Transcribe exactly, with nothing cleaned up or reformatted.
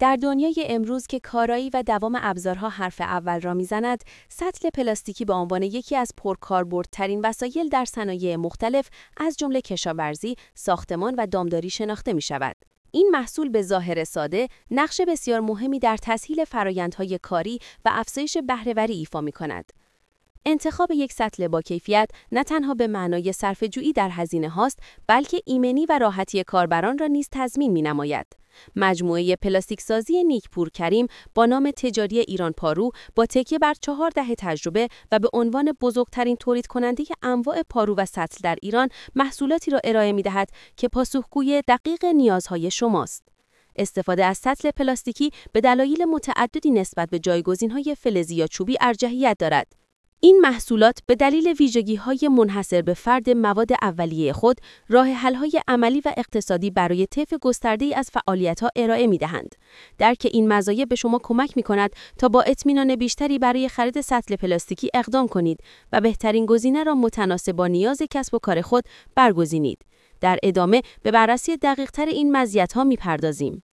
در دنیای امروز که کارایی و دوام ابزارها حرف اول را میزند، سطل پلاستیکی به عنوان یکی از پرکاربردترین وسایل در صنایع مختلف از جمله کشاورزی، ساختمان و دامداری شناخته می‌شود. این محصول به ظاهر ساده، نقش بسیار مهمی در تسهیل فرآیندهای کاری و افزایش بهره‌وری ایفا می‌کند. انتخاب یک سطل با کیفیت نه تنها به معنای صرفه‌جویی در هزینه هاست، بلکه ایمنی و راحتی کاربران را نیز تضمین می‌نماید. مجموعه پلاستیک سازی نیکپور کریم با نام تجاری ایران پارو با تکیه بر چهار دهه تجربه و به عنوان بزرگترین تولید کننده انواع پارو و سطل در ایران محصولاتی را ارائه می‌دهد که پاسخگوی دقیق نیازهای شماست. استفاده از سطل پلاستیکی به دلایل متعددی نسبت به جایگزین‌های فلزی یا چوبی ارجحیت دارد. این محصولات به دلیل ویژگی‌های منحصر به فرد مواد اولیه خود، راه حل‌های عملی و اقتصادی برای طیف گسترده‌ای از فعالیت‌ها ارائه می‌دهند. درک این مزایا به شما کمک می‌کند تا با اطمینان بیشتری برای خرید سطل پلاستیکی اقدام کنید و بهترین گزینه را متناسب با نیاز کسب و کار خود برگزینید. در ادامه به بررسی دقیق‌تر این مزیت‌ها می‌پردازیم.